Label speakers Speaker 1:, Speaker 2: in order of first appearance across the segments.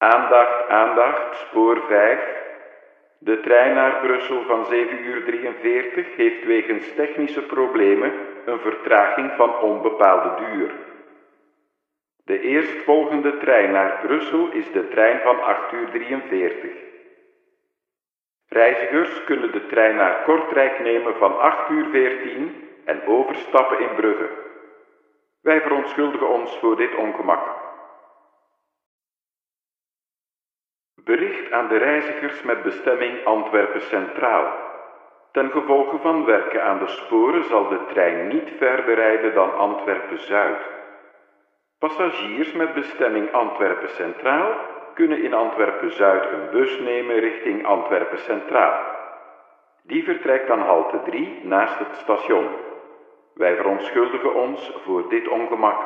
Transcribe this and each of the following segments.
Speaker 1: Aandacht, aandacht, spoor 5. De trein naar Brussel van 7:43 heeft wegens technische problemen een vertraging van onbepaalde duur. De eerstvolgende trein naar Brussel is de trein van 8:43. Reizigers kunnen de trein naar Kortrijk nemen van 8:14 en overstappen in Brugge. Wij verontschuldigen ons voor dit ongemak. Bericht aan de reizigers met bestemming Antwerpen Centraal. Ten gevolge van werken aan de sporen zal de trein niet verder rijden dan Antwerpen Zuid. Passagiers met bestemming Antwerpen Centraal kunnen in Antwerpen Zuid een bus nemen richting Antwerpen Centraal. Die vertrekt aan halte 3 naast het station. Wij verontschuldigen ons voor dit ongemak.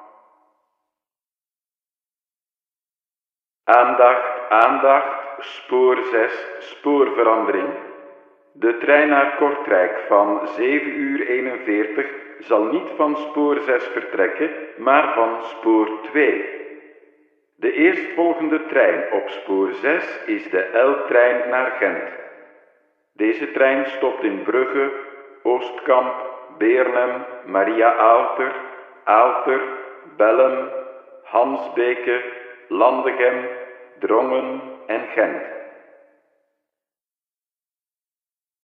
Speaker 1: Aandacht, aandacht, spoor 6, spoorverandering. De trein naar Kortrijk van 7:41 zal niet van spoor 6 vertrekken, maar van spoor 2. De eerstvolgende trein op spoor 6 is de L-trein naar Gent. Deze trein stopt in Brugge, Oostkamp, Beernem, Maria Aalter, Aalter, Bellem, Hansbeke, Landegem, Drongen en Gent.